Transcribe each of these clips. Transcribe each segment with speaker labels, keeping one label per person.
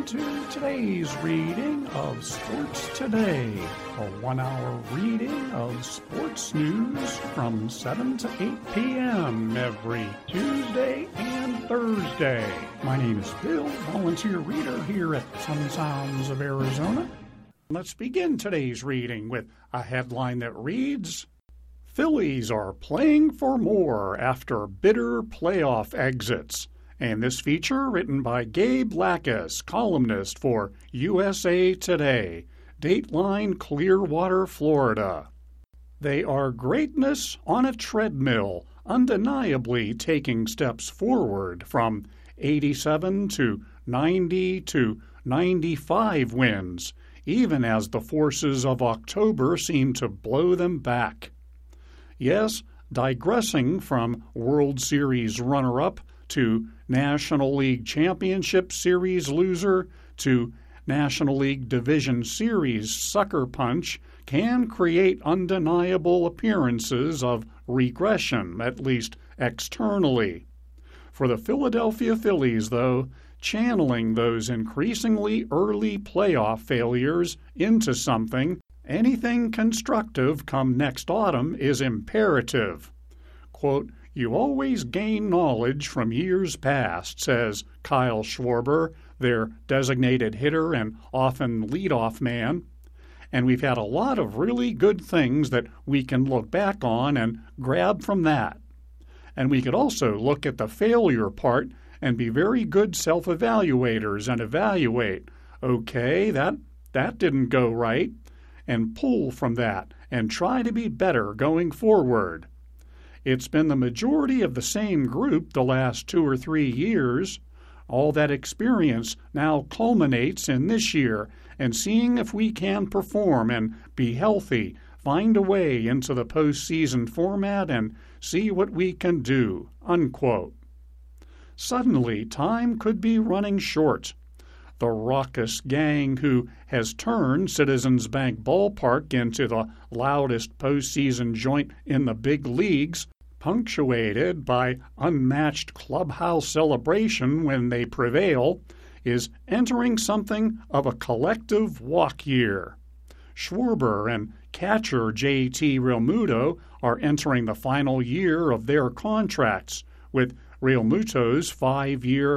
Speaker 1: welcome to today's reading of Sports Today, a 1-hour reading of sports news from 7 to 8 p.m. every Tuesday and Thursday. My name is Bill, volunteer reader here at Sun Sounds of Arizona. Let's begin today's reading with a headline that reads, Phillies are playing for more after bitter playoff exits. And this feature written by Gabe Lackas, columnist for USA Today, Dateline, Clearwater, Florida. They are greatness on a treadmill, undeniably taking steps forward from 87 to 90 to 95 wins, even as the forces of October seem to blow them back. Yes, digressing from World Series runner-up to National League Championship Series loser to National League Division Series sucker punch can create undeniable appearances of regression, at least externally. For the Philadelphia Phillies, though, channeling those increasingly early playoff failures into anything constructive come next autumn is imperative. Quote, "You always gain knowledge from years past," says Kyle Schwarber, their designated hitter and often leadoff man. And we've had a lot of really good things that we can look back on and grab from that. And we could also look at the failure part and be very good self-evaluators and evaluate, okay, that didn't go right, and pull from that and try to be better going forward. It's been the majority of the same group the last 2 or 3 years. All that experience now culminates in this year and seeing if we can perform and be healthy, find a way into the postseason format and see what we can do, unquote. Suddenly, time could be running short. The raucous gang who has turned Citizens Bank Ballpark into the loudest postseason joint in the big leagues, punctuated by unmatched clubhouse celebration when they prevail, is entering something of a collective walk year. Schwarber and catcher J.T. Realmuto are entering the final year of their contracts, with Realmuto's 5-year,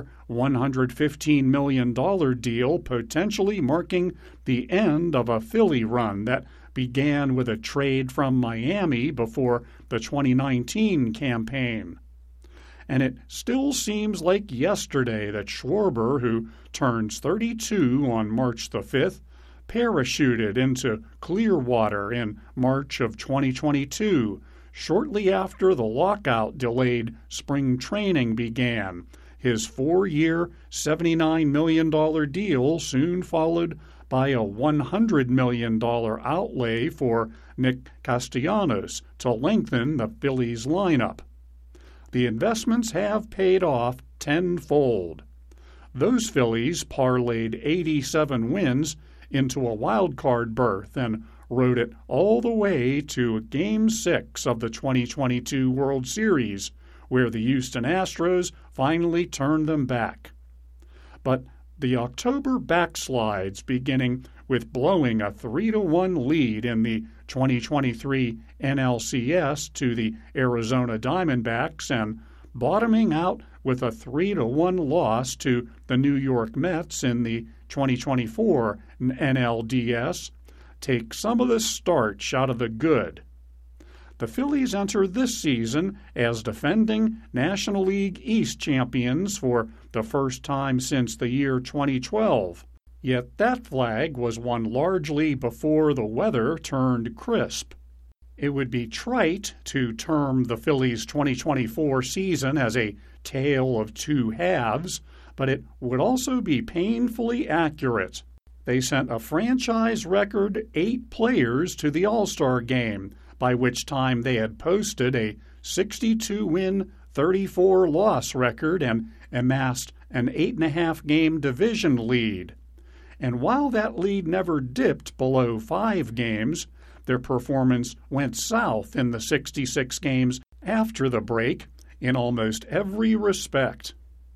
Speaker 1: $115 million deal potentially marking the end of a Philly run that began with a trade from Miami before the 2019 campaign. And it still seems like yesterday that Schwarber, who turns 32 on March the 5th, parachuted into Clearwater in March of 2022, shortly after the lockout-delayed spring training began. His 4-year, $79 million deal soon followed by a $100 million outlay for Nick Castellanos to lengthen the Phillies lineup. The investments have paid off tenfold. Those Phillies parlayed 87 wins into a wild-card berth and rode it all the way to Game 6 of the 2022 World Series, where the Houston Astros finally turned them back. But the October backslides, beginning with blowing a 3-1 lead in the 2023 NLCS to the Arizona Diamondbacks and bottoming out with a 3-1 loss to the New York Mets in the 2024 NLDS, take some of the starch out of the good. The Phillies enter this season as defending National League East champions for the first time since the year 2012. Yet that flag was won largely before the weather turned crisp. It would be trite to term the Phillies' 2024 season as a tale of two halves, but it would also be painfully accurate. They sent a franchise record 8 players to the All-Star game, by which time they had posted a 62-win, 34-loss record and amassed an 8.5-game division lead. And while that lead never dipped below 5 games, their performance went south in the 66 games after the break in almost every respect.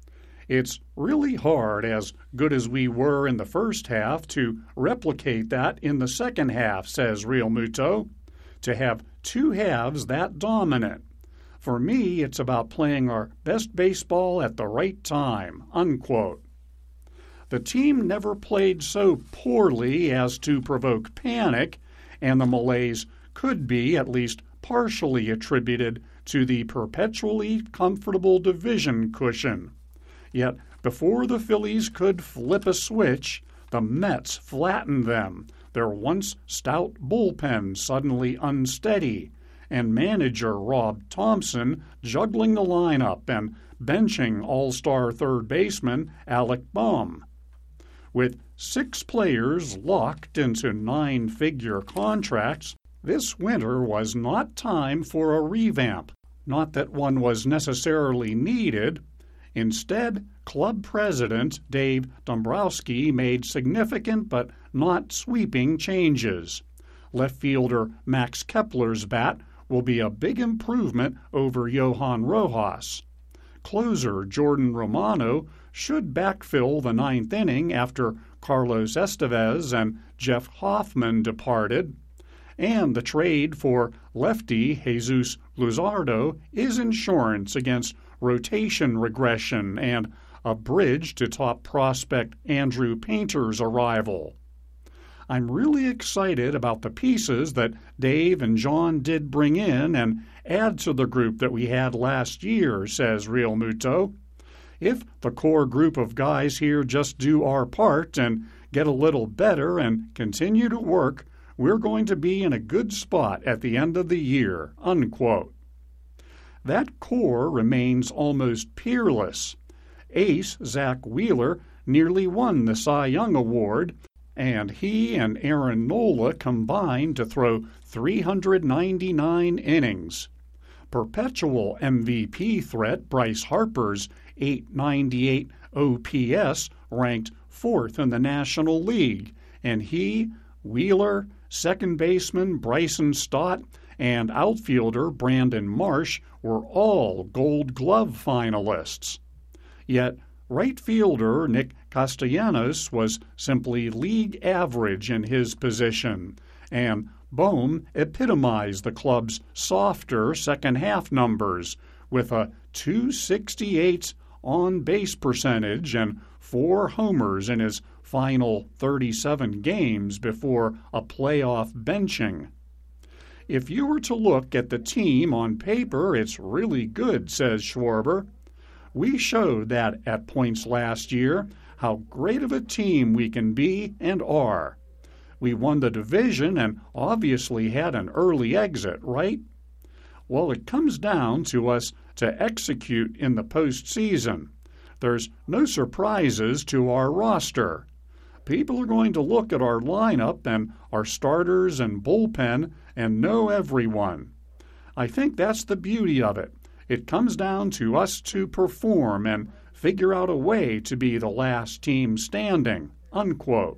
Speaker 1: It's really hard, as good as we were in the first half, to replicate that in the second half, says Real Muto. To have two halves that dominant. For me, it's about playing our best baseball at the right time, unquote. The team never played so poorly as to provoke panic, and the malaise could be at least partially attributed to the perpetually comfortable division cushion. Yet, before the Phillies could flip a switch, the Mets flattened them, their once stout bullpen suddenly unsteady, and manager Rob Thompson juggling the lineup and benching all-star third baseman Alec Bohm. With 6 players locked into 9-figure contracts, this winter was not time for a revamp. Not that one was necessarily needed. Instead, club president Dave Dombrowski made significant but not sweeping changes. Left fielder Max Kepler's bat will be a big improvement over Johan Rojas. Closer Jordan Romano should backfill the 9th inning after Carlos Estevez and Jeff Hoffman departed. And the trade for lefty Jesus Luzardo is insurance against rotation regression and a bridge to top prospect Andrew Painter's arrival. I'm really excited about the pieces that Dave and John did bring in and add to the group that we had last year, says Real Muto. If the core group of guys here just do our part and get a little better and continue to work, we're going to be in a good spot at the end of the year, unquote. That core remains almost peerless. Ace Zach Wheeler nearly won the Cy Young Award, and he and Aaron Nola combined to throw 399 innings. Perpetual MVP threat Bryce Harper's .898 OPS ranked 4th in the National League, and he, Wheeler, second baseman Bryson Stott, and outfielder Brandon Marsh were all Gold Glove finalists. Yet right fielder Nick Castellanos was simply league average in his position, and Bohm epitomized the club's softer second-half numbers with a .268 on-base percentage and 4 homers in his final 37 games before a playoff benching. If you were to look at the team on paper, it's really good, says Schwarber. We showed that at points last year how great of a team we can be and are. We won the division and obviously had an early exit, right? Well, it comes down to us to execute in the postseason. There's no surprises to our roster. People are going to look at our lineup and our starters and bullpen and know everyone. I think that's the beauty of it. It comes down to us to perform and figure out a way to be the last team standing, unquote.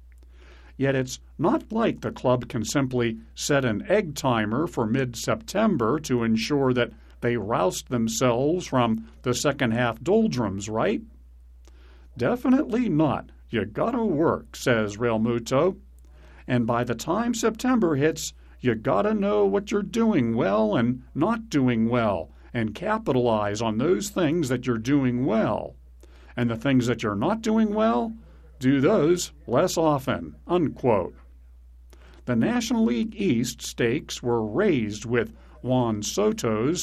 Speaker 1: Yet it's not like the club can simply set an egg timer for mid-September to ensure that they roust themselves from the second-half doldrums, right? Definitely not. You gotta work, says Real Muto. And by the time September hits, you gotta know what you're doing well and not doing well, and capitalize on those things that you're doing well. And the things that you're not doing well, do those less often, unquote. The National League East stakes were raised with Juan Soto's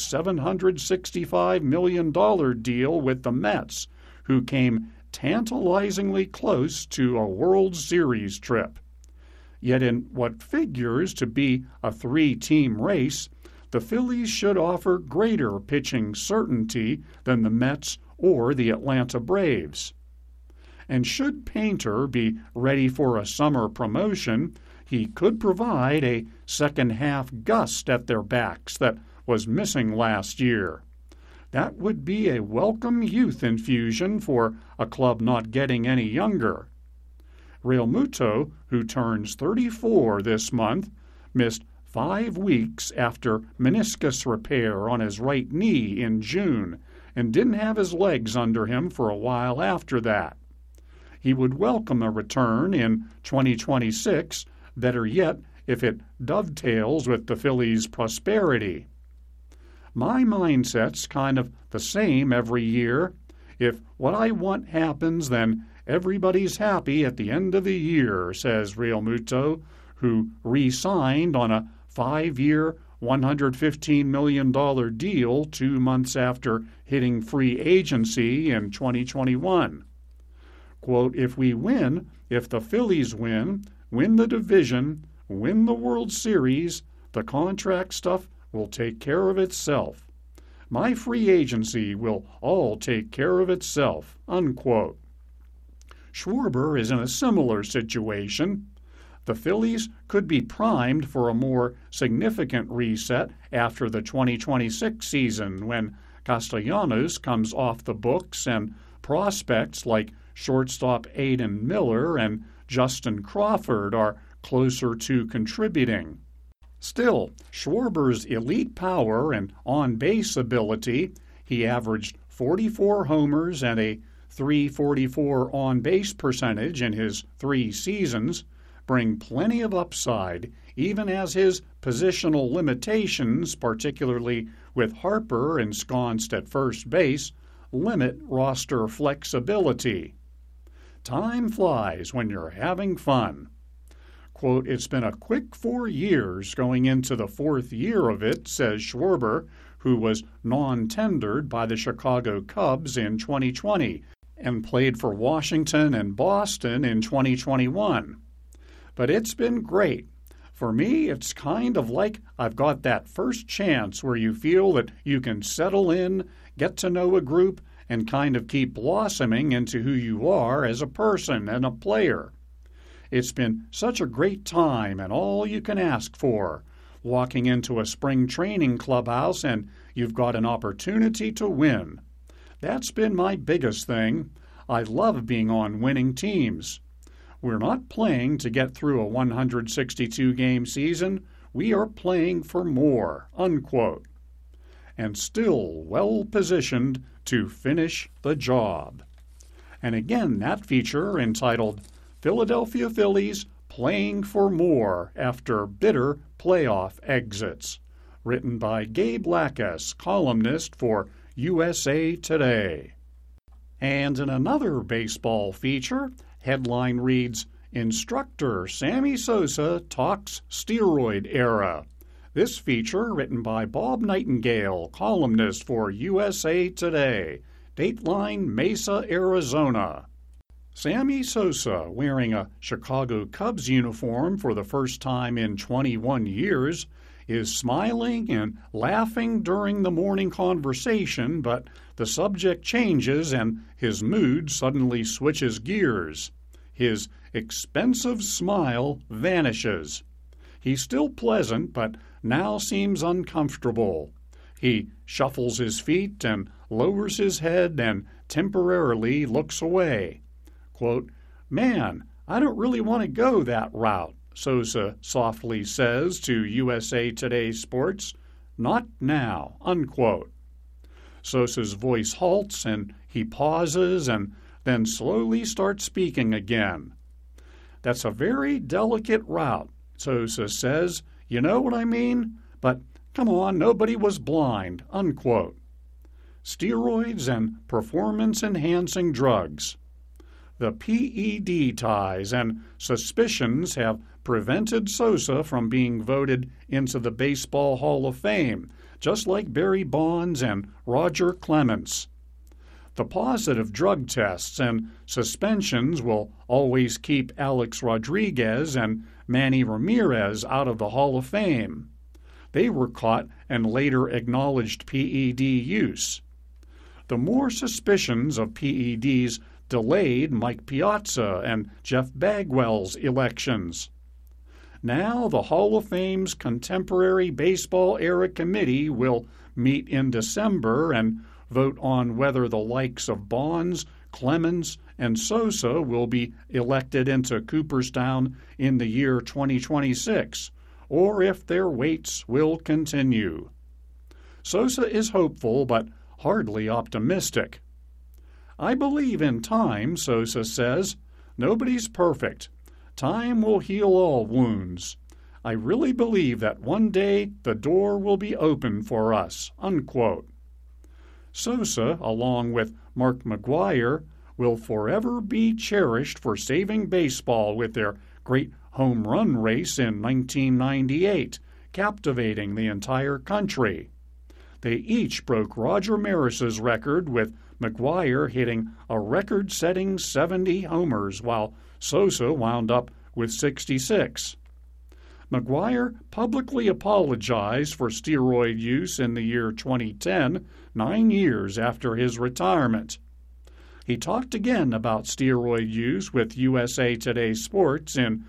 Speaker 1: $765 million deal with the Mets, who came tantalizingly close to a World Series trip. Yet in what figures to be a 3-team race, the Phillies should offer greater pitching certainty than the Mets or the Atlanta Braves. And should Painter be ready for a summer promotion, he could provide a second-half gust at their backs that was missing last year. That would be a welcome youth infusion for a club not getting any younger. Real Muto, who turns 34 this month, missed 5 weeks after meniscus repair on his right knee in June and didn't have his legs under him for a while after that. He would welcome a return in 2026, better yet if it dovetails with the Phillies' prosperity. My mindset's kind of the same every year. If what I want happens, then everybody's happy at the end of the year, says Realmuto, who re-signed on a 5-year, $115 million deal 2 months after hitting free agency in 2021. Quote, if we win, if the Phillies win the division, win the World Series, the contract stuff will take care of itself. My free agency will all take care of itself, unquote. Schwarber is in a similar situation. The Phillies could be primed for a more significant reset after the 2026 season when Castellanos comes off the books and prospects like shortstop Aidan Miller and Justin Crawford are closer to contributing. Still, Schwarber's elite power and on-base ability, he averaged 44 homers and a .344 on-base percentage in his 3 seasons, bring plenty of upside, even as his positional limitations, particularly with Harper ensconced at first base, limit roster flexibility. Time flies when you're having fun. Quote, it's been a quick 4 years going into the 4th year of it, says Schwarber, who was non-tendered by the Chicago Cubs in 2020 and played for Washington and Boston in 2021. But it's been great. For me, it's kind of like I've got that first chance where you feel that you can settle in, get to know a group, and kind of keep blossoming into who you are as a person and a player. It's been such a great time and all you can ask for, walking into a spring training clubhouse and you've got an opportunity to win. That's been my biggest thing. I love being on winning teams. We're not playing to get through a 162-game season. We are playing for more, unquote. And still well-positioned to finish the job. And again, that feature entitled Philadelphia Phillies Playing for More After Bitter Playoff Exits, written by Gabe Lackas, columnist for USA Today. And in another baseball feature, headline reads, Instructor Sammy Sosa Talks Steroid Era. This feature written by Bob Nightingale, columnist for USA Today, Dateline Mesa, Arizona. Sammy Sosa, wearing a Chicago Cubs uniform for the first time in 21 years, is smiling and laughing during the morning conversation, but the subject changes and his mood suddenly switches gears. His expensive smile vanishes. He's still pleasant, but now seems uncomfortable. He shuffles his feet and lowers his head and temporarily looks away. Quote, man, I don't really want to go that route, Sosa softly says to USA Today Sports. Not now, unquote. Sosa's voice halts and he pauses and then slowly starts speaking again. That's a very delicate route, Sosa says. You know what I mean? But come on, nobody was blind, unquote. Steroids and performance-enhancing drugs. The PED ties and suspicions have prevented Sosa from being voted into the Baseball Hall of Fame, just like Barry Bonds and Roger Clemens. The positive drug tests and suspensions will always keep Alex Rodriguez and Manny Ramirez out of the Hall of Fame. They were caught and later acknowledged PED use. The more suspicions of PEDs delayed Mike Piazza and Jeff Bagwell's elections. Now the Hall of Fame's Contemporary Baseball Era Committee will meet in December and vote on whether the likes of Bonds, Clemens, and Sosa will be elected into Cooperstown in the year 2026, or if their waits will continue. Sosa is hopeful, but hardly optimistic. I believe in time, Sosa says. Nobody's perfect. Time will heal all wounds. I really believe that one day the door will be open for us, unquote. Sosa, along with Mark McGwire, will forever be cherished for saving baseball with their great home run race in 1998, captivating the entire country. They each broke Roger Maris's record, with McGwire hitting a record-setting 70 homers, while Sosa wound up with 66. McGwire publicly apologized for steroid use in the year 2010, 9 years after his retirement. He talked again about steroid use with USA Today Sports in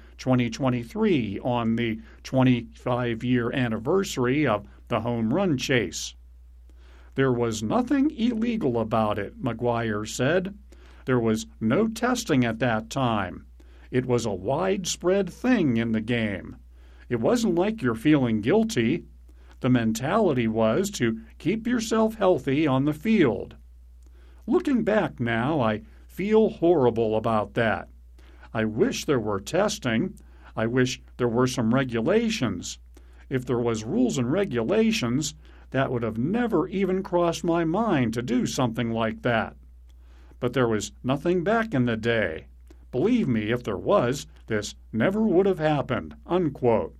Speaker 1: 2023 on the 25-year anniversary of the home run chase. There was nothing illegal about it, McGwire said. There was no testing at that time. It was a widespread thing in the game. It wasn't like you're feeling guilty. The mentality was to keep yourself healthy on the field. Looking back now, I feel horrible about that. I wish there were testing. I wish there were some regulations. If there was rules and regulations, that would have never even crossed my mind to do something like that. But there was nothing back in the day. Believe me, if there was, this never would have happened, unquote.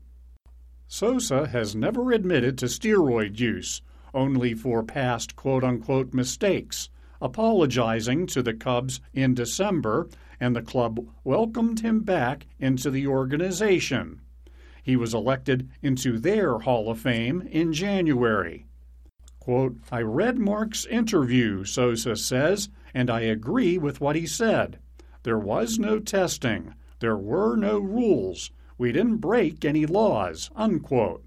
Speaker 1: Sosa has never admitted to steroid use, only for past quote-unquote mistakes, apologizing to the Cubs in December, and the club welcomed him back into the organization. He was elected into their Hall of Fame in January. Quote, I read Mark's interview, Sosa says, and I agree with what he said. There was no testing. There were no rules. We didn't break any laws, unquote.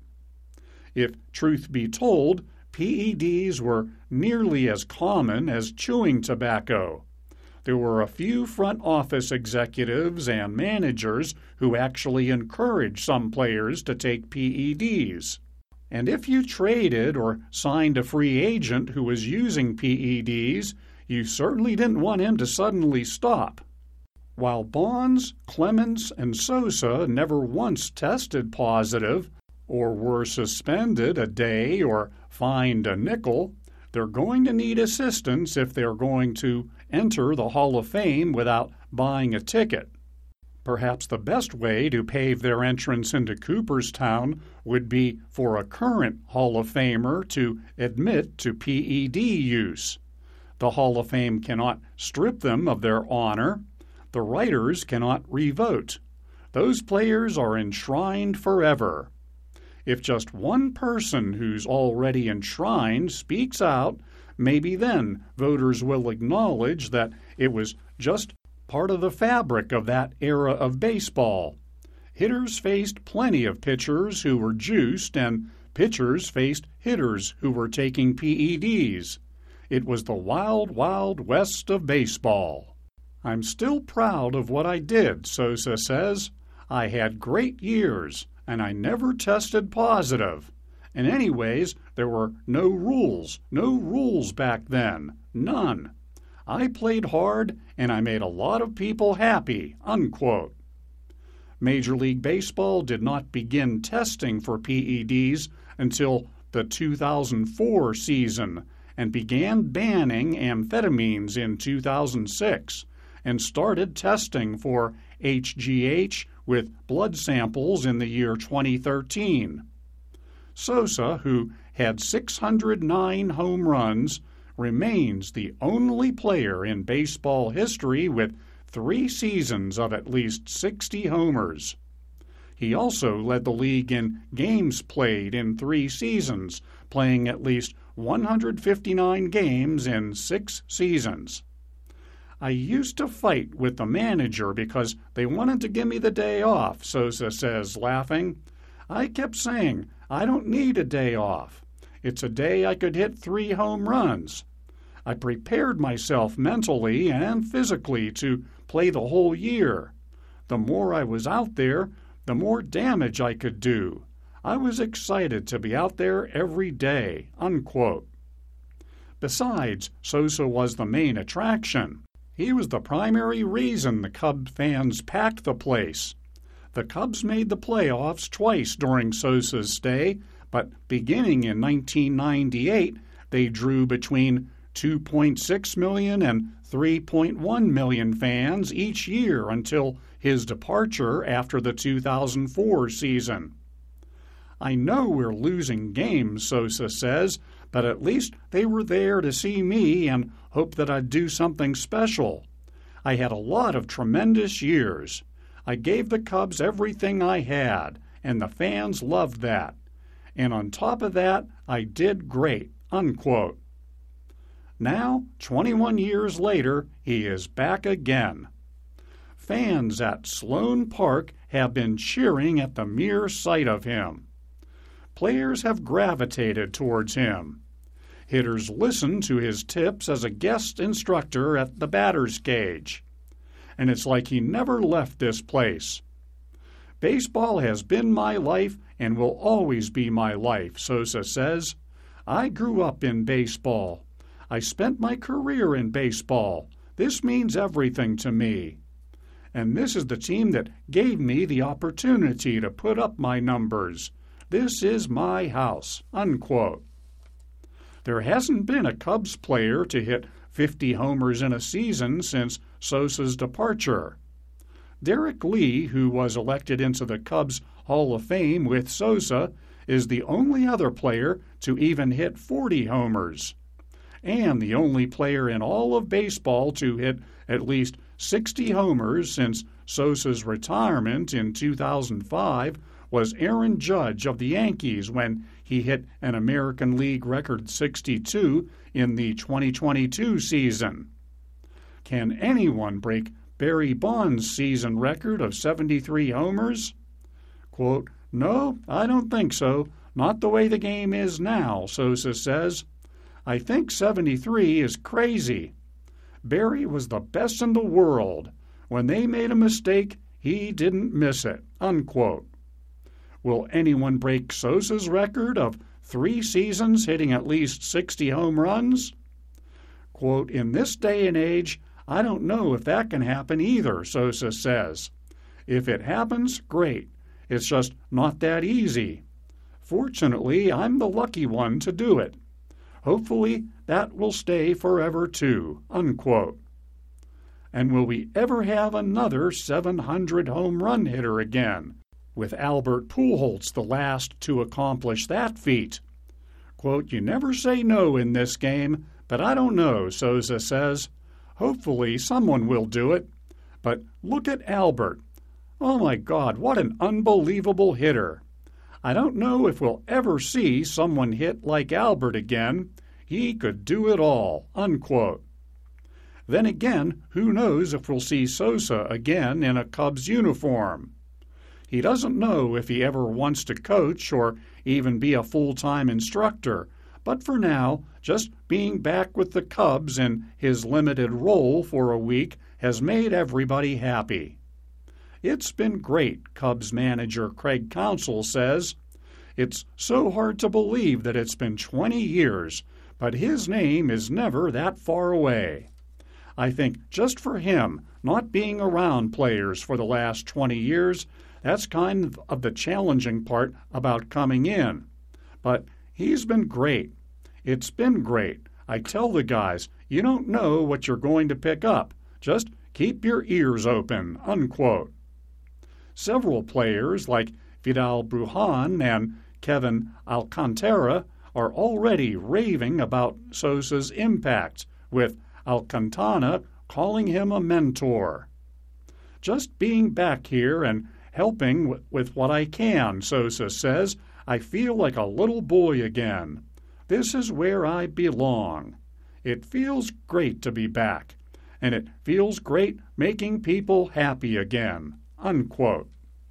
Speaker 1: If truth be told, PEDs were nearly as common as chewing tobacco. There were a few front office executives and managers who actually encouraged some players to take PEDs. And if you traded or signed a free agent who was using PEDs, you certainly didn't want him to suddenly stop. While Bonds, Clemens, and Sosa never once tested positive or were suspended a day or fined a nickel, they're going to need assistance if they're going to enter the Hall of Fame without buying a ticket. Perhaps the best way to pave their entrance into Cooperstown would be for a current Hall of Famer to admit to PED use. The Hall of Fame cannot strip them of their honor. The writers cannot revote. Those players are enshrined forever. If just one person who's already enshrined speaks out, maybe then voters will acknowledge that it was just part of the fabric of that era of baseball. Hitters faced plenty of pitchers who were juiced, and pitchers faced hitters who were taking PEDs. It was the wild, wild west of baseball. I'm still proud of what I did, Sosa says. I had great years, and I never tested positive. And anyways, there were no rules back then, none. I played hard, and I made a lot of people happy, unquote. Major League Baseball did not begin testing for PEDs until the 2004 season and began banning amphetamines in 2006 and started testing for HGH with blood samples in the year 2013. Sosa, who had 609 home runs, remains the only player in baseball history with 3 seasons of at least 60 homers. He also led the league in games played in 3 seasons, playing at least 159 games in 6 seasons. I used to fight with the manager because they wanted to give me the day off, Sosa says, laughing. I kept saying, I don't need a day off. It's a day I could hit 3 home runs. I prepared myself mentally and physically to play the whole year. The more I was out there, the more damage I could do. I was excited to be out there every day, unquote. Besides, Sosa was the main attraction. He was the primary reason the Cubs fans packed the place. The Cubs made the playoffs twice during Sosa's stay, but beginning in 1998, they drew between 2.6 million and 3.1 million fans each year until his departure after the 2004 season. I know we're losing games, Sosa says, but at least they were there to see me and hope that I'd do something special. I had a lot of tremendous years. I gave the Cubs everything I had, and the fans loved that. And on top of that, I did great, unquote. Now, 21 years later, he is back again. Fans at Sloan Park have been cheering at the mere sight of him. Players have gravitated towards him. Hitters listen to his tips as a guest instructor at the batter's cage. And it's like he never left this place. Baseball has been my life and will always be my life, Sosa says. I grew up in baseball. I spent my career in baseball. This means everything to me. And this is the team that gave me the opportunity to put up my numbers. This is my house, unquote. There hasn't been a Cubs player to hit 50 homers in a season since Sosa's departure. Derek Lee, who was elected into the Cubs Hall of Fame with Sosa, is the only other player to even hit 40 homers. And the only player in all of baseball to hit at least 60 homers since Sosa's retirement in 2005 was Aaron Judge of the Yankees when he hit an American League record 62 in the 2022 season. Can anyone break Barry Bonds' season record of 73 homers? Quote, no, I don't think so. Not the way the game is now, Sosa says. I think 73 is crazy. Barry was the best in the world. When they made a mistake, he didn't miss it, unquote. Will anyone break Sosa's record of 3 seasons hitting at least 60 home runs? Quote, in this day and age, I don't know if that can happen either, Sosa says. If it happens, great. It's just not that easy. Fortunately, I'm the lucky one to do it. Hopefully, that will stay forever too, unquote. And will we ever have another 700 home run hitter again, with Albert Pujols the last to accomplish that feat? Quote, you never say no in this game, but I don't know, Sosa says. Hopefully someone will do it. But look at Albert. Oh my God, what an unbelievable hitter. I don't know if we'll ever see someone hit like Albert again. He could do it all, unquote. Then again, who knows if we'll see Sosa again in a Cubs uniform. He doesn't know if he ever wants to coach or even be a full-time instructor, but for now, just being back with the Cubs in his limited role for a week has made everybody happy. It's been great, Cubs manager Craig Counsell says. It's so hard to believe that it's been 20 years, but his name is never that far away. I think just for him, not being around players for the last 20 years, that's kind of the challenging part about coming in. But he's been great. It's been great. I tell the guys, you don't know what you're going to pick up. Just keep your ears open, unquote. Several players like Vidal Brujan and Kevin Alcantara are already raving about Sosa's impact, with Alcantara calling him a mentor. Just being back here and helping with what I can, Sosa says, I feel like a little boy again. This is where I belong. It feels great to be back, and it feels great making people happy again, unquote.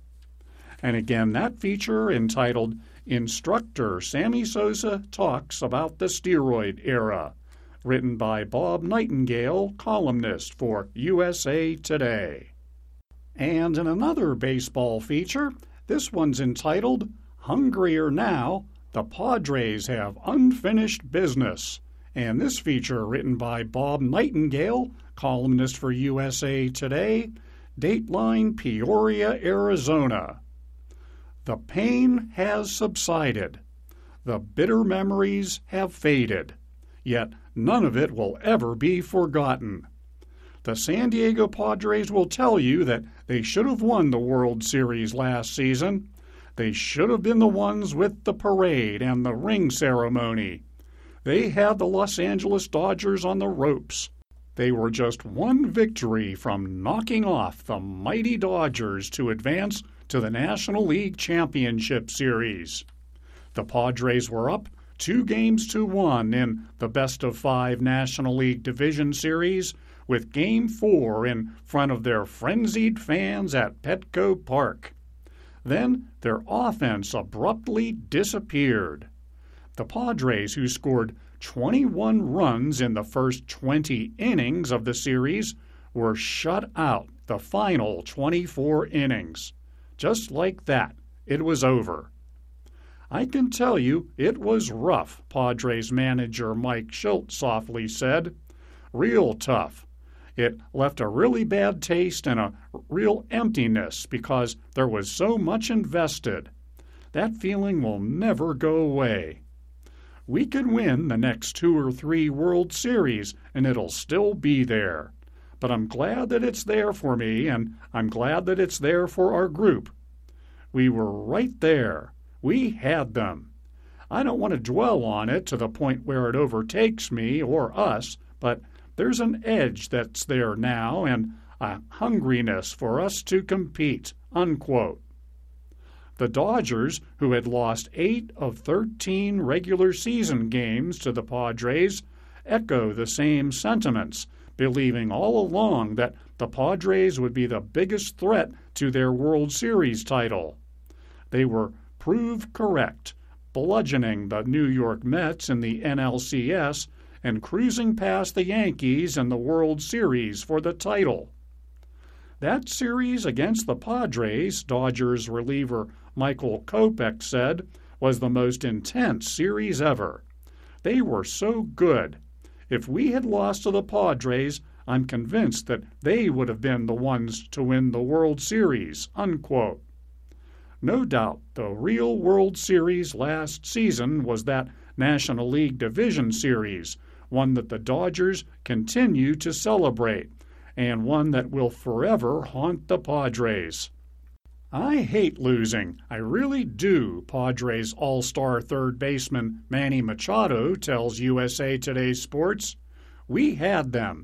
Speaker 1: And again, that feature entitled Instructor Sammy Sosa Talks About the Steroid Era, written by Bob Nightingale, columnist for USA Today. And in another baseball feature, this one's entitled Hungrier Now, the Padres Have Unfinished Business, And this feature written by Bob Nightingale, columnist for USA Today, Dateline, Peoria, Arizona. The pain has subsided. The bitter memories have faded. Yet none of it will ever be forgotten. The San Diego Padres will tell you that they should have won the World Series last season. They should have been the ones with the parade and the ring ceremony. They had the Los Angeles Dodgers on the ropes. They were just one victory from knocking off the mighty Dodgers to advance to the National League Championship Series. The Padres were up 2-1 in the best-of-5 National League Division Series, with Game 4 in front of their frenzied fans at Petco Park. Then their offense abruptly disappeared. The Padres, who scored 21 runs in the first 20 innings of the series, were shut out the final 24 innings. Just like that, it was over. I can tell you it was rough, Padres manager Mike Shildt softly said. Real tough. It left a really bad taste and a real emptiness because there was so much invested. That feeling will never go away. We could win the next 2 or 3 World Series and it'll still be there. But I'm glad that it's there for me, and I'm glad that it's there for our group. We were right there. We had them. I don't want to dwell on it to the point where it overtakes me or us, but there's an edge that's there now and a hungriness for us to compete, unquote. The Dodgers, who had lost 8 of 13 regular season games to the Padres, echo the same sentiments, believing all along that the Padres would be the biggest threat to their World Series title. They were proved correct, bludgeoning the New York Mets in the NLCS and cruising past the Yankees in the World Series for the title. That series against the Padres, Dodgers reliever Michael Kopech said, was the most intense series ever. They were so good. If we had lost to the Padres, I'm convinced that they would have been the ones to win the World Series, unquote. No doubt the real World Series last season was that National League Division Series, one that the Dodgers continue to celebrate, and one that will forever haunt the Padres. I hate losing. I really do, Padres all-star third baseman Manny Machado tells USA Today Sports. We had them.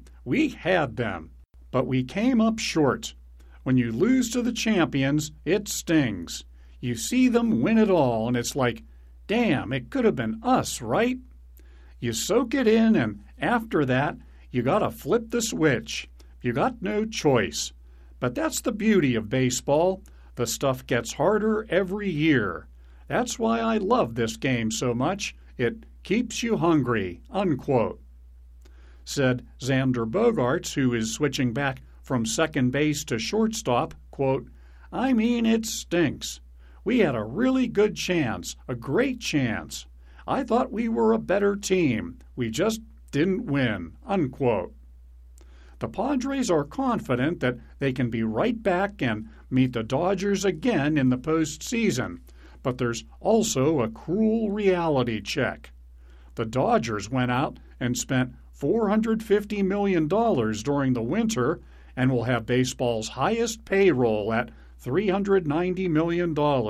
Speaker 1: But we came up short. When you lose to the champions, it stings. You see them win it all, and it's like, damn, it could have been us, right? You soak it in, and after that, you gotta flip the switch. You got no choice. But that's the beauty of baseball. The stuff gets harder every year. That's why I love this game so much. It keeps you hungry, unquote. Said Xander Bogaerts, who is switching back from second base to shortstop, quote, I mean, it stinks. We had a really good chance, a great chance. I thought we were a better team. We just didn't win, unquote. The Padres are confident that they can be right back and meet the Dodgers again in the postseason, but there's also a cruel reality check. The Dodgers went out and spent $450 million during the winter and will have baseball's highest payroll at $390 million.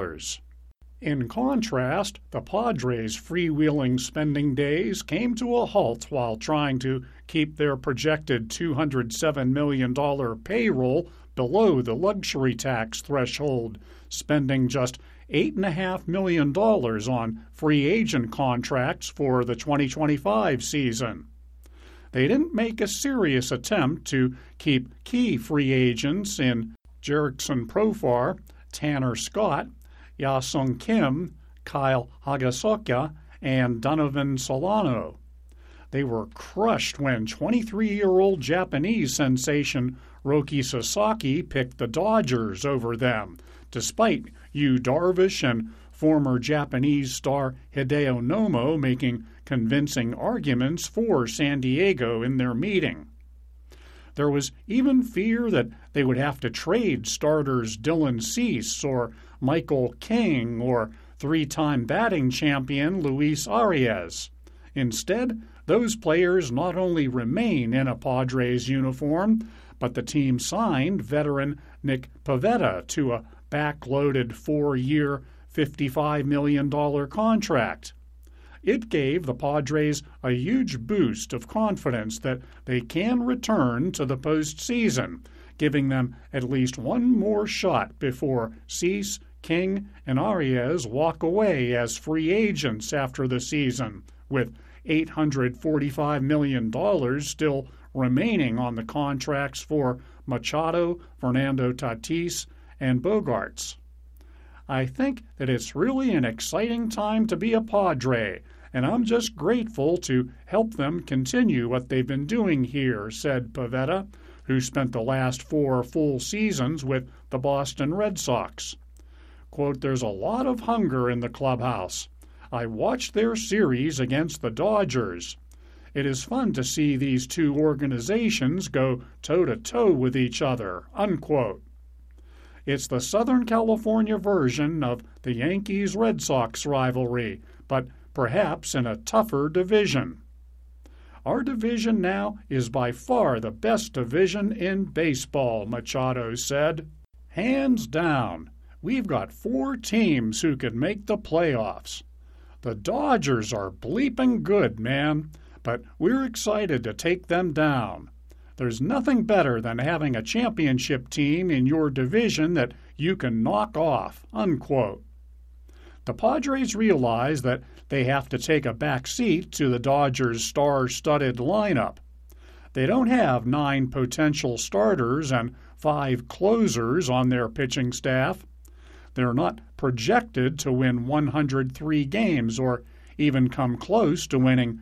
Speaker 1: In contrast, the Padres' freewheeling spending days came to a halt while trying to keep their projected $207 million payroll below the luxury tax threshold, spending just $8.5 million on free agent contracts for the 2025 season. They didn't make a serious attempt to keep key free agents in Jerickson Profar, Tanner Scott, Ya-Sung Kim, Kyle Hagasoka, and Donovan Solano. They were crushed when 23-year-old Japanese sensation Roki Sasaki picked the Dodgers over them, despite Yu Darvish and former Japanese star Hideo Nomo making convincing arguments for San Diego in their meeting. There was even fear that they would have to trade starters Dylan Cease or Michael King or three-time batting champion Luis Arias. Instead, those players not only remain in a Padres uniform, but the team signed veteran Nick Pivetta to a backloaded 4-year, $55 million contract. It gave the Padres a huge boost of confidence that they can return to the postseason, giving them at least one more shot before Cease, King, and Arias walk away as free agents after the season, with $845 million still remaining on the contracts for Machado, Fernando Tatis, and Bogaerts. I think that it's really an exciting time to be a Padre, and I'm just grateful to help them continue what they've been doing here, said Pivetta, who spent the last 4 full seasons with the Boston Red Sox. Quote, "There's a lot of hunger in the clubhouse. I watched their series against the Dodgers. It is fun to see these two organizations go toe-to-toe with each other," unquote. It's the Southern California version of the Yankees-Red Sox rivalry, but perhaps in a tougher division. "Our division now is by far the best division in baseball," Machado said. "Hands down, we've got 4 teams who could make the playoffs. The Dodgers are bleeping good, man, but we're excited to take them down. There's nothing better than having a championship team in your division that you can knock off," unquote. The Padres realize that they have to take a back seat to the Dodgers' star-studded lineup. They don't have 9 potential starters and 5 closers on their pitching staff. They're not projected to win 103 games or even come close to winning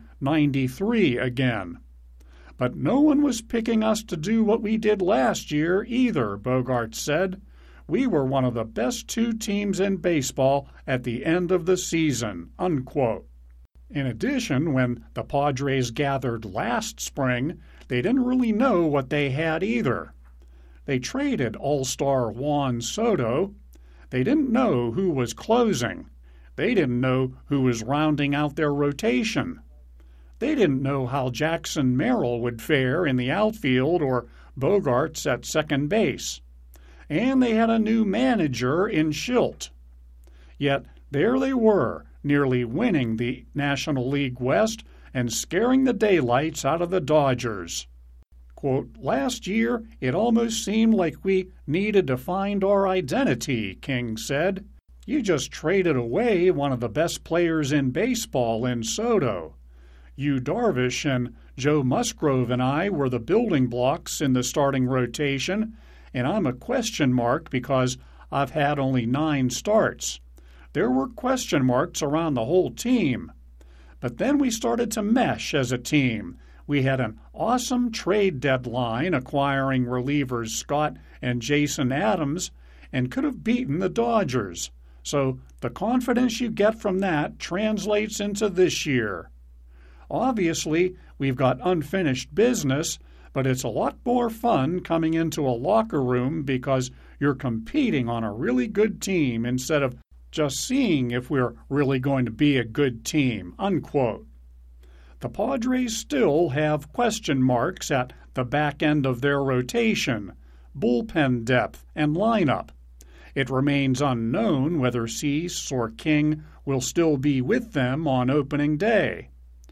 Speaker 1: 93 again. "But no one was picking us to do what we did last year either," Bogaerts said. "We were one of the best 2 teams in baseball at the end of the season," unquote. In addition, when the Padres gathered last spring, they didn't really know what they had either. They traded All-Star Juan Soto. They didn't know who was closing. They didn't know who was rounding out their rotation. They didn't know how Jackson Merrill would fare in the outfield or Bogaerts at second base. And they had a new manager in Schilt. Yet there they were, nearly winning the National League West and scaring the daylights out of the Dodgers. Quote, "Last year, it almost seemed like we needed to find our identity," King said. "You just traded away one of the best players in baseball in Soto. Yu Darvish and Joe Musgrove and I were the building blocks in the starting rotation, and I'm a question mark because I've had only 9 starts. There were question marks around the whole team. But then we started to mesh as a team. We had an awesome trade deadline acquiring relievers Scott and Jason Adams and could have beaten the Dodgers. So the confidence you get from that translates into this year. Obviously, we've got unfinished business, but it's a lot more fun coming into a locker room because you're competing on a really good team instead of just seeing if we're really going to be a good team," unquote. The Padres still have question marks at the back end of their rotation, bullpen depth, and lineup. It remains unknown whether Cease or King will still be with them on opening day.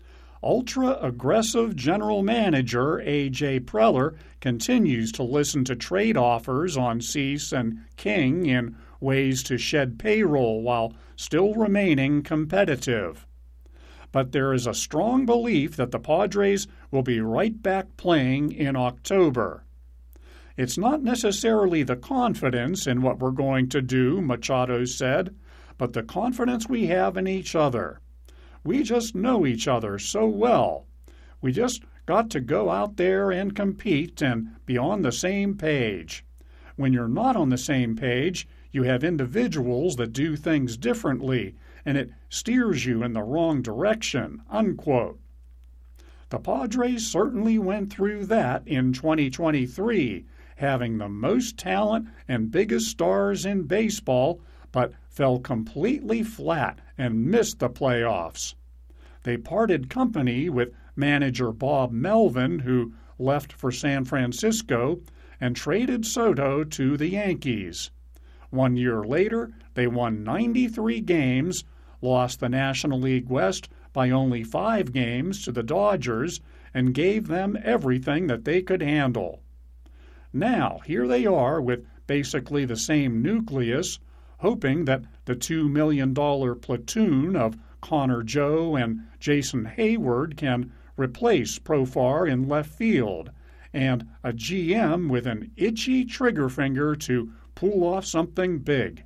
Speaker 1: Ultra-aggressive general manager A.J. Preller continues to listen to trade offers on Cease and King in ways to shed payroll while still remaining competitive. But there is a strong belief that the Padres will be right back playing in October. "It's not necessarily the confidence in what we're going to do," Machado said, "but the confidence we have in each other. We just know each other so well. We just got to go out there and compete and be on the same page. When you're not on the same page, You have individuals that do things differently, and it steers you in the wrong direction," unquote. The Padres certainly went through that in 2023, having the most talent and biggest stars in baseball, but fell completely flat and missed the playoffs. They parted company with manager Bob Melvin, who left for San Francisco, and traded Soto to the Yankees. 1 year later, they won 93 games, lost the National League West by only 5 games to the Dodgers, and gave them everything that they could handle. Now, here they are with basically the same nucleus, hoping that the $2 million platoon of Connor Joe and Jason Hayward can replace Profar in left field, and a GM with an itchy trigger finger to pull off something big.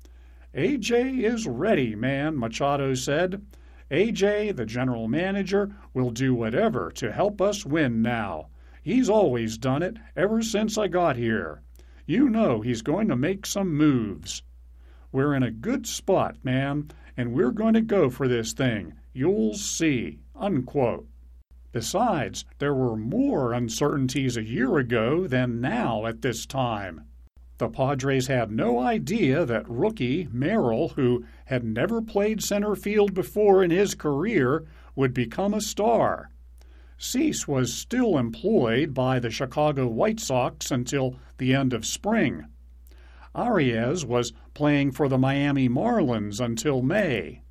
Speaker 1: "AJ is ready, man," Machado said. "AJ, the general manager, will do whatever to help us win now. He's always done it ever since I got here. You know he's going to make some moves. We're in a good spot, man, and we're going to go for this thing. You'll see," unquote. Besides, there were more uncertainties a year ago than now at this time. The Padres had no idea that rookie Merrill, who had never played center field before in his career, would become a star. Cease was still employed by the Chicago White Sox until the end of spring. Arias was playing for the Miami Marlins until May.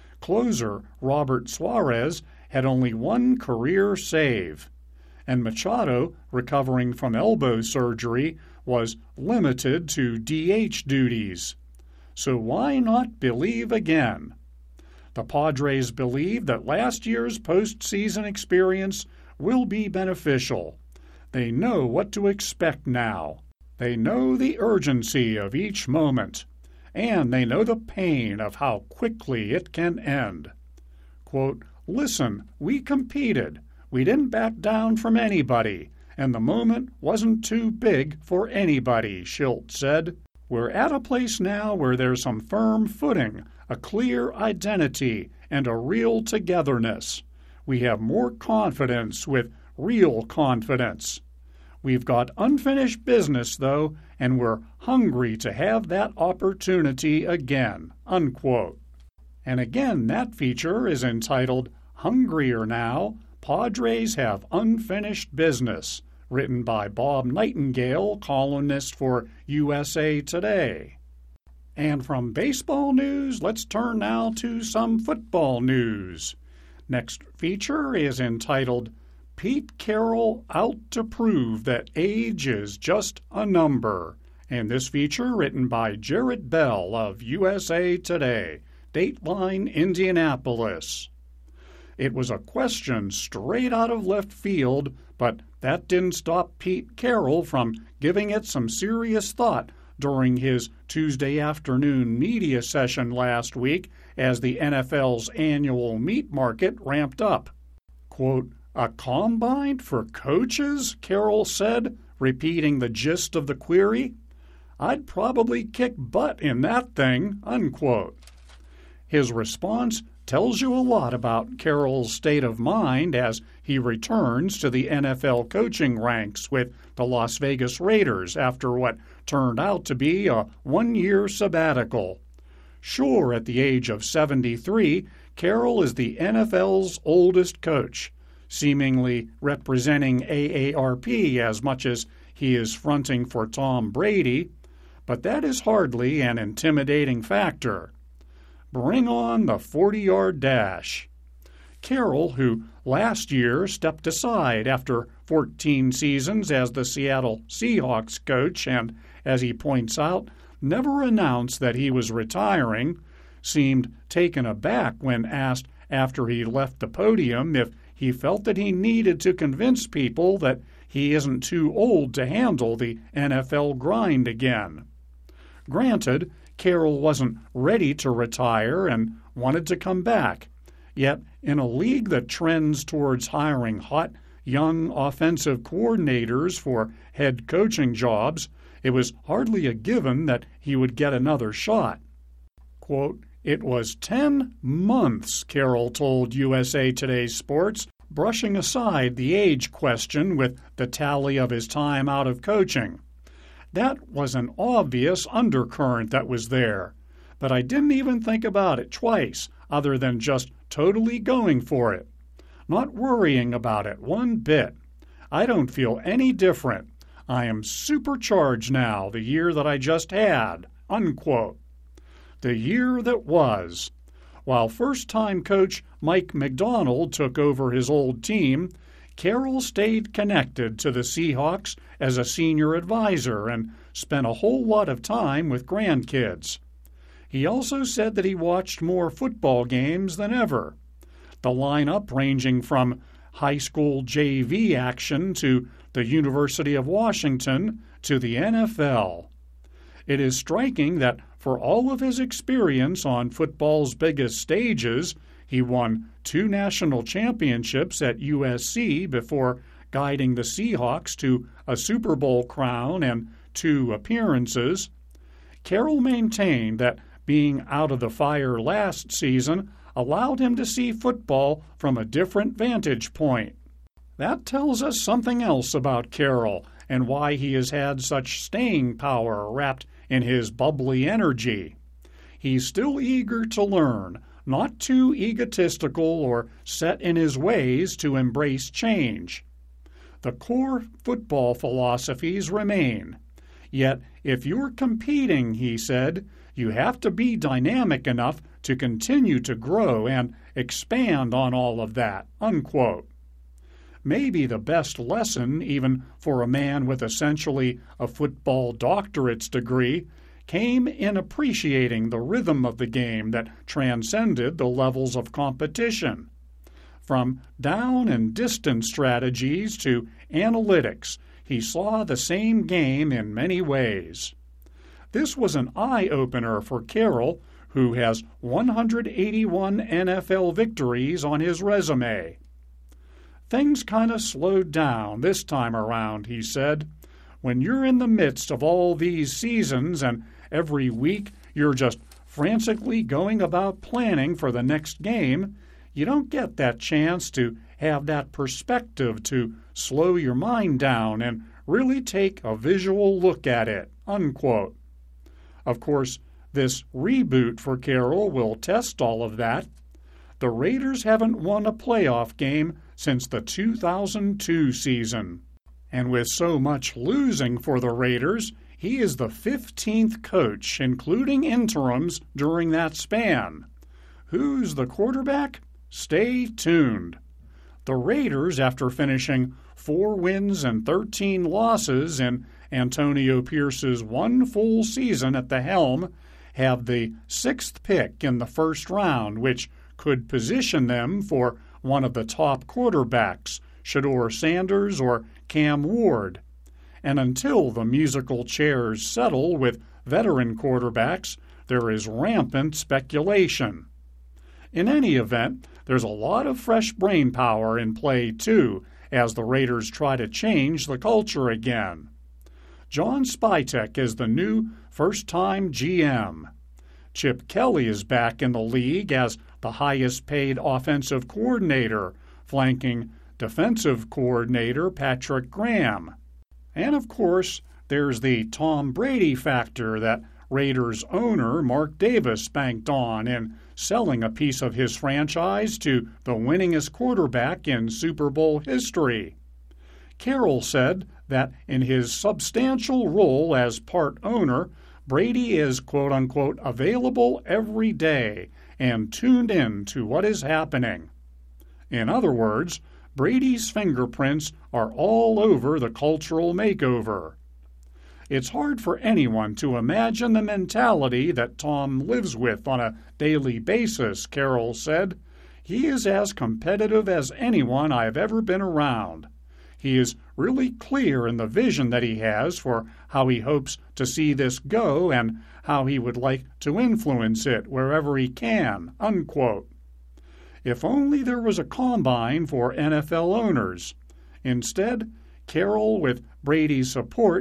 Speaker 1: Closer Robert Suarez had only 1 career save, and Machado, recovering from elbow surgery, was limited to DH duties. So why not believe again? The Padres believe that last year's postseason experience will be beneficial. They know what to expect now. They know the urgency of each moment, and they know the pain of how quickly it can end. Quote, "Listen, we competed. We didn't back down from anybody, and the moment wasn't too big for anybody," Shildt said. "We're at a place now where there's some firm footing, a clear identity, and a real togetherness. We have more confidence with real confidence. We've got unfinished business, though, and we're hungry to have that opportunity again," unquote. And again, that feature is entitled "Hungrier Now, Padres Have Unfinished Business," written by Bob Nightingale, columnist for USA Today. And from baseball news, let's turn now to some football news. Next feature is entitled "Pete Carroll Out to Prove That Age is Just a Number," and this feature written by Jarrett Bell of USA Today, Dateline, Indianapolis. It was a question straight out of left field, but that didn't stop Pete Carroll from giving it some serious thought during his Tuesday afternoon media session last week as the NFL's annual meat market ramped up. Quote, "A combine for coaches?" Carroll said, repeating the gist of the query. "I'd probably kick butt in that thing," unquote. His response tells you a lot about Carroll's state of mind as he returns to the NFL coaching ranks with the Las Vegas Raiders after what turned out to be a 1-year sabbatical. Sure, at the age of 73, Carroll is the NFL's oldest coach, seemingly representing AARP as much as he is fronting for Tom Brady, but that is hardly an intimidating factor. Bring on the 40-yard dash. Carroll, who last year stepped aside after 14 seasons as the Seattle Seahawks coach and, as he points out, never announced that he was retiring, seemed taken aback when asked after he left the podium if he felt that he needed to convince people that he isn't too old to handle the NFL grind again. Granted, Carroll wasn't ready to retire and wanted to come back. Yet, in a league that trends towards hiring hot, young offensive coordinators for head coaching jobs, it was hardly a given that he would get another shot. Quote, "It was 10 months, Carroll told USA Today Sports, brushing aside the age question with the tally of his time out of coaching. That was an obvious undercurrent that was there, but I didn't even think about it twice, other than just totally going for it. Not worrying about it one bit. I don't feel any different. I am supercharged now, the year that I just had," unquote. The year that was. While first-time coach Mike Macdonald took over his old team, Carroll stayed connected to the Seahawks as a senior advisor and spent a whole lot of time with grandkids. He also said that he watched more football games than ever, the lineup ranging from high school JV action to the University of Washington to the NFL. It is striking that for all of his experience on football's biggest stages, he won 2 national championships at USC before guiding the Seahawks to a Super Bowl crown and 2 appearances. Carroll maintained that being out of the fire last season allowed him to see football from a different vantage point. That tells us something else about Carroll and why he has had such staying power wrapped in his bubbly energy. He's still eager to learn, not too egotistical or set in his ways to embrace change. The core football philosophies remain. Yet, if you're competing, he said, you have to be dynamic enough to continue to grow and expand on all of that, unquote. Maybe the best lesson, even for a man with essentially a football doctorate's degree, came in appreciating the rhythm of the game that transcended the levels of competition. From down and distance strategies to analytics, he saw the same game in many ways. This was an eye-opener for Carroll, who has 181 NFL victories on his resume. Things kind of slowed down this time around, he said. When you're in the midst of all these seasons and every week you're just frantically going about planning for the next game, you don't get that chance to have that perspective to slow your mind down and really take a visual look at it, unquote. Of course, this reboot for Carroll will test all of that. The Raiders haven't won a playoff game since the 2002 season. And with so much losing for the Raiders, he is the 15th coach, including interims, during that span. Who's the quarterback? Stay tuned. The Raiders, after finishing 4 wins and 13 losses in Antonio Pierce's 1 full season at the helm, have the 6th pick in the first round, which could position them for one of the top quarterbacks, Shedeur Sanders or Cam Ward. And until the musical chairs settle with veteran quarterbacks, there is rampant speculation. In any event, there's a lot of fresh brainpower in play, too, as the Raiders try to change the culture again. John Spytek is the new first-time GM. Chip Kelly is back in the league as the highest-paid offensive coordinator, flanking defensive coordinator Patrick Graham. And, of course, there's the Tom Brady factor that Raiders owner Mark Davis banked on in selling a piece of his franchise to the winningest quarterback in Super Bowl history. Carroll said that in his substantial role as part owner, Brady is, quote-unquote, available every day and tuned in to what is happening. In other words, Brady's fingerprints are all over the cultural makeover. It's hard for anyone to imagine the mentality that Tom lives with on a daily basis, Carroll said. He is as competitive as anyone I've ever been around. He is really clear in the vision that he has for how he hopes to see this go and how he would like to influence it wherever he can, unquote. If only there was a combine for NFL owners. Instead, Carroll, with Brady's support,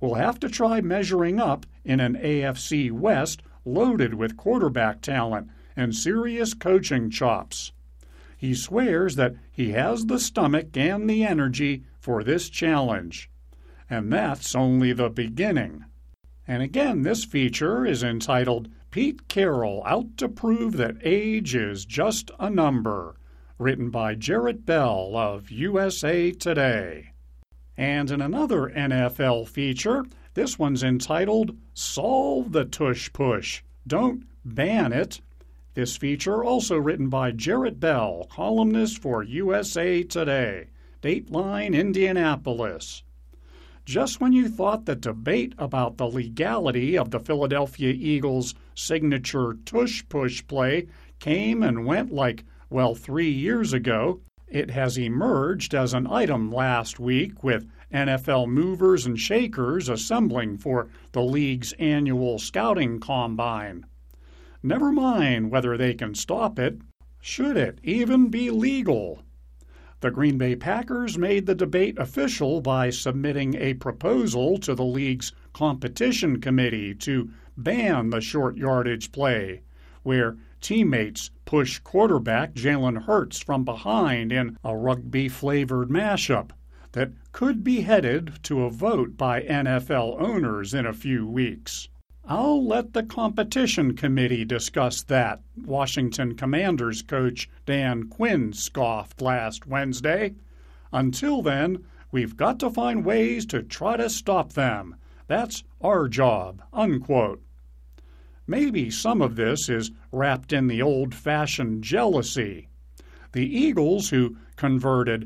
Speaker 1: will have to try measuring up in an AFC West loaded with quarterback talent and serious coaching chops. He swears that he has the stomach and the energy for this challenge. And that's only the beginning. And again, this feature is entitled Pete Carroll Out to Prove That Age is Just a Number, written by Jarrett Bell of USA Today. And in another NFL feature, this one's entitled Solve the Tush Push, Don't Ban It. This feature also written by Jarrett Bell, columnist for USA Today, Dateline, Indianapolis. Just when you thought the debate about the legality of the Philadelphia Eagles' signature tush push play came and went like, 3 years ago, it has emerged as an item last week with NFL movers and shakers assembling for the league's annual scouting combine. Never mind whether they can stop it. Should it even be legal? The Green Bay Packers made the debate official by submitting a proposal to the league's competition committee to ban the short yardage play, where teammates push quarterback Jalen Hurts from behind in a rugby-flavored mashup that could be headed to a vote by NFL owners in a few weeks. I'll let the competition committee discuss that, Washington Commanders coach Dan Quinn scoffed last Wednesday. Until then, we've got to find ways to try to stop them. That's our job, unquote. Maybe some of this is wrapped in the old-fashioned jealousy. The Eagles, who converted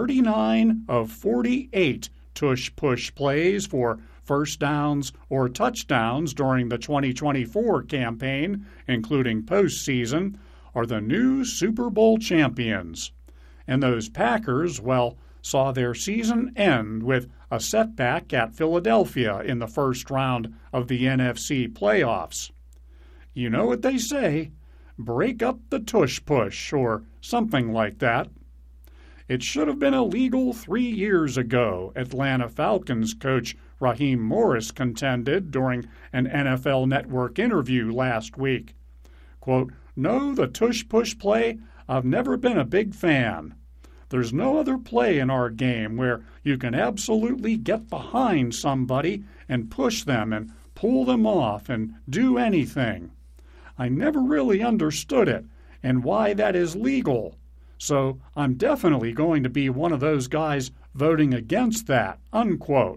Speaker 1: 39 of 48 tush-push plays for first downs or touchdowns during the 2024 campaign, including postseason, are the new Super Bowl champions. And those Packers, saw their season end with a setback at Philadelphia in the first round of the NFC playoffs. You know what they say, break up the tush-push, or something like that. It should have been illegal 3 years ago, Atlanta Falcons coach Raheem Morris contended during an NFL Network interview last week. Quote, "No, the tush-push play, I've never been a big fan. There's no other play in our game where you can absolutely get behind somebody and push them and pull them off and do anything. I never really understood it and why that is legal. So I'm definitely going to be one of those guys voting against that," unquote.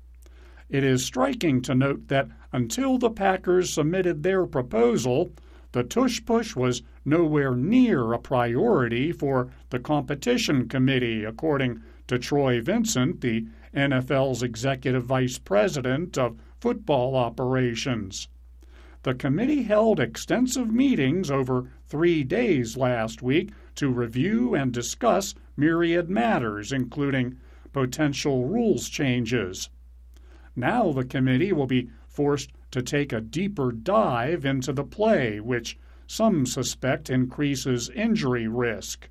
Speaker 1: It is striking to note that until the Packers submitted their proposal, the tush-push was nowhere near a priority for the competition committee, according to Troy Vincent, the NFL's executive vice president of football operations. The committee held extensive meetings over 3 days last week to review and discuss myriad matters, including potential rules changes. Now the committee will be forced to take a deeper dive into the play, which some suspect increases injury risk.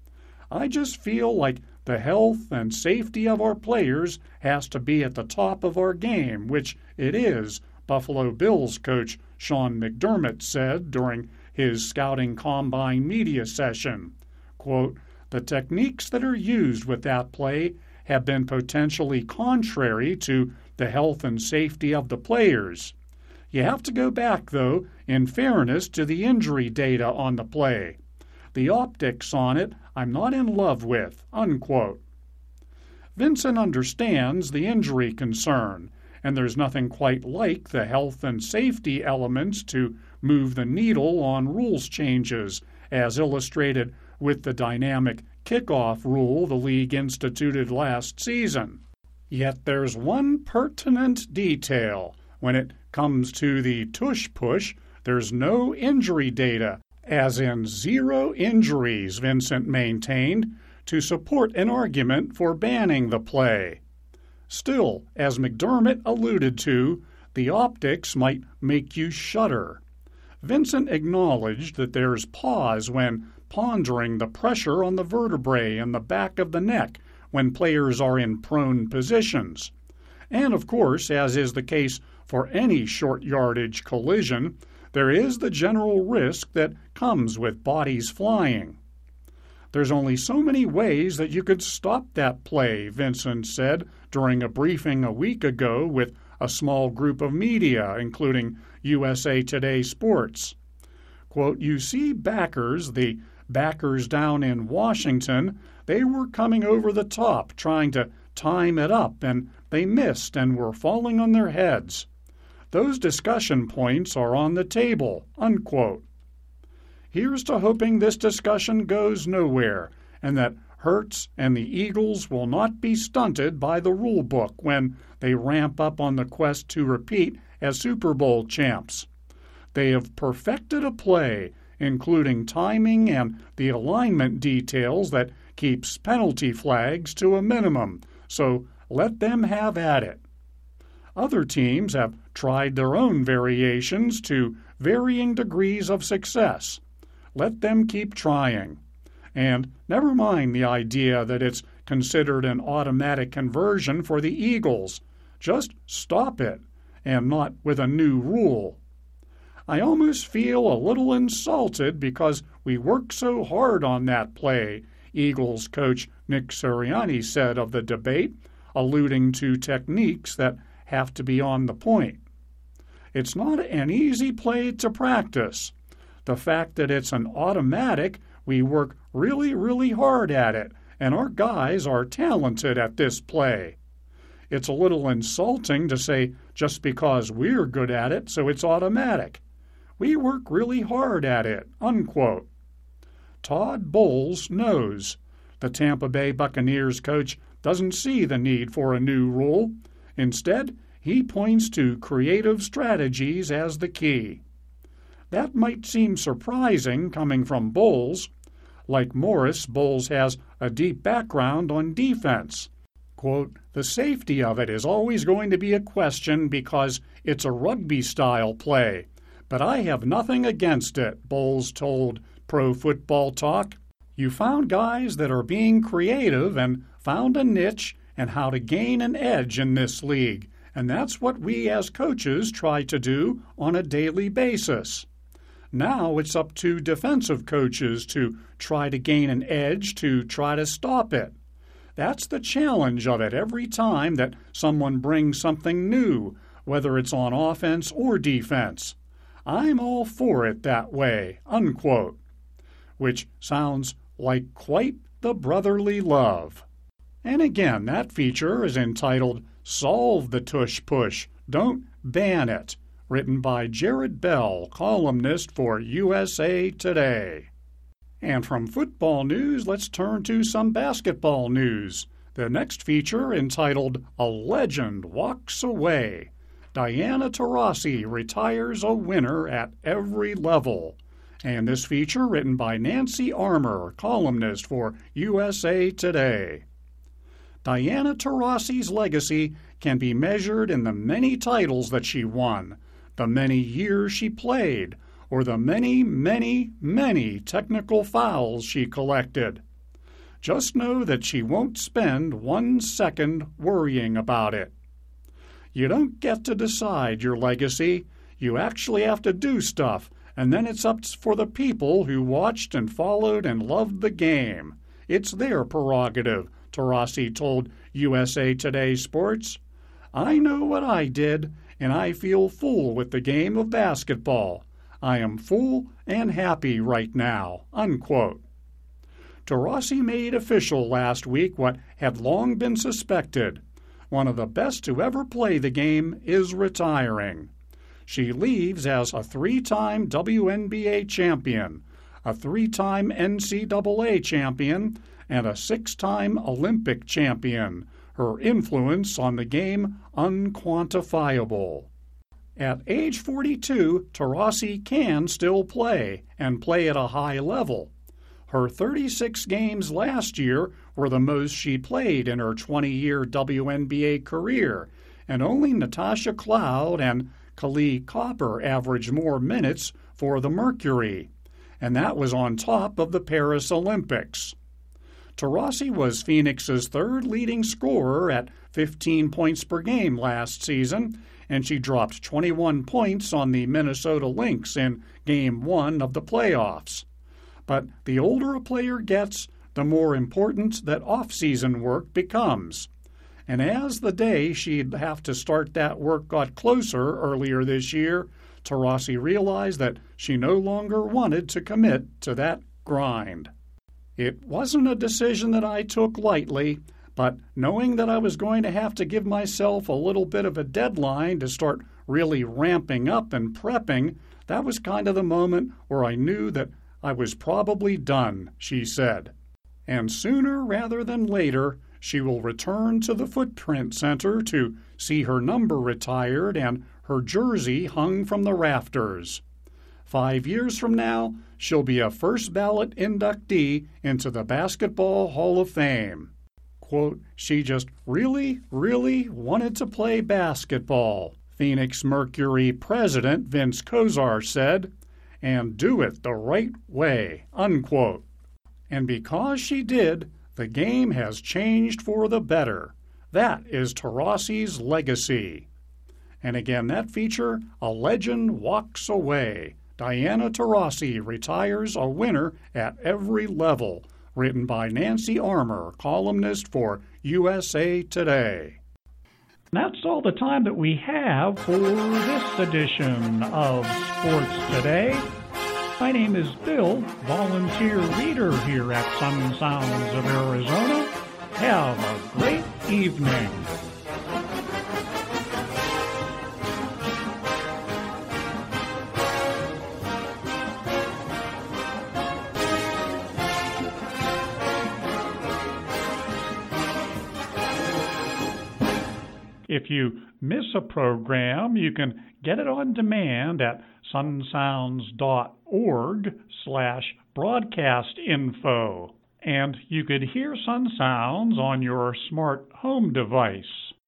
Speaker 1: I just feel like the health and safety of our players has to be at the top of our game, which it is, Buffalo Bills coach Sean McDermott said during his scouting combine media session. Quote, "The techniques that are used with that play have been potentially contrary to the health and safety of the players. You have to go back, though, in fairness to the injury data on the play. The optics on it I'm not in love with," unquote. Vincent understands the injury concern, and there's nothing quite like the health and safety elements to move the needle on rules changes, as illustrated with the dynamic kickoff rule the league instituted last season. Yet there's one pertinent detail. When it comes to the tush-push, there's no injury data, as in 0 injuries, Vincent maintained, to support an argument for banning the play. Still, as McDermott alluded to, the optics might make you shudder. Vincent acknowledged that there's pause when pondering the pressure on the vertebrae and the back of the neck when players are in prone positions, And of course, as is the case for any short yardage collision, there is the general risk that comes with bodies flying. There's only so many ways that you could stop that play, Vincent said during a briefing a week ago with a small group of media, including USA Today Sports. Quote, "You see backers, the backers down in Washington, they were coming over the top trying to time it up, and they missed and were falling on their heads. Those discussion points are on the table," unquote. Here's to hoping this discussion goes nowhere and that Hurts and the Eagles will not be stunted by the rule book when they ramp up on the quest to repeat as Super Bowl champs. They have perfected a play, including timing and the alignment details that keeps penalty flags to a minimum, so let them have at it. Other teams have tried their own variations to varying degrees of success. Let them keep trying. And never mind the idea that it's considered an automatic conversion for the Eagles. Just stop it, and not with a new rule. I almost feel a little insulted because we worked so hard on that play, Eagles coach Nick Sirianni said of the debate, alluding to techniques that have to be on the point. It's not an easy play to practice. The fact that it's an automatic, we work really, really hard at it, and our guys are talented at this play. It's a little insulting to say just because we're good at it, so it's automatic. We work really hard at it, unquote. Todd Bowles knows. The Tampa Bay Buccaneers coach doesn't see the need for a new rule. Instead, he points to creative strategies as the key. That might seem surprising coming from Bowles. Like Morris, Bowles has a deep background on defense. Quote, "The safety of it is always going to be a question because it's a rugby-style play, but I have nothing against it," Bowles told Pro Football Talk. "You found guys that are being creative and found a niche and how to gain an edge in this league, and that's what we as coaches try to do on a daily basis. Now it's up to defensive coaches to try to gain an edge, to try to stop it. That's the challenge of it every time that someone brings something new, whether it's on offense or defense. I'm all for it that way," unquote. Which sounds like quite the brotherly love. And again, that feature is entitled "Solve the Tush Push, Don't Ban It," written by Jared Bell, columnist for USA Today. And from football news, let's turn to some basketball news. The next feature, entitled "A Legend Walks Away," Diana Taurasi retires a winner at every level. And this feature, written by Nancy Armour, columnist for USA Today. Diana Taurasi's legacy can be measured in the many titles that she won, the many years she played, or the many, many, many technical fouls she collected. Just know that she won't spend 1 second worrying about it. You don't get to decide your legacy. You actually have to do stuff, and then it's up for the people who watched and followed and loved the game. It's their prerogative, Taurasi told USA Today Sports. "I know what I did, and I feel full with the game of basketball. I am full and happy right now," unquote. Taurasi made official last week what had long been suspected. One of the best to ever play the game is retiring. She leaves as a 3-time WNBA champion, a 3-time NCAA champion, and a 6-time Olympic champion, her influence on the game unquantifiable. At age 42, Taurasi can still play, and play at a high level. Her 36 games last year were the most she played in her 20-year WNBA career, and only Natasha Cloud and Kali Copper averaged more minutes for the Mercury, and that was on top of the Paris Olympics. Taurasi was Phoenix's third leading scorer at 15 points per game last season, and she dropped 21 points on the Minnesota Lynx in Game 1 of the playoffs. But the older a player gets, the more important that off-season work becomes. And as the day she'd have to start that work got closer earlier this year, Taurasi realized that she no longer wanted to commit to that grind. It wasn't a decision that I took lightly, but knowing that I was going to have to give myself a little bit of a deadline to start really ramping up and prepping, that was kind of the moment where I knew that I was probably done, she said. And sooner rather than later, she will return to the Footprint Center to see her number retired and her jersey hung from the rafters. 5 years from now, she'll be a first-ballot inductee into the Basketball Hall of Fame. Quote, she just really, really wanted to play basketball, Phoenix Mercury president Vince Kozar said, and do it the right way, unquote. And because she did, the game has changed for the better. That is Taurasi's legacy. And again, that feature, A Legend Walks Away. Diana Taurasi retires a winner at every level, written by Nancy Armour, columnist for USA Today. That's all the time that we have for this edition of Sports Today. My name is Bill, volunteer reader here at Sun Sounds of Arizona. Have a great evening. If you miss a program, you can get it on demand at sunsounds.org/broadcastinfo. And you could hear Sun Sounds on your smart home device.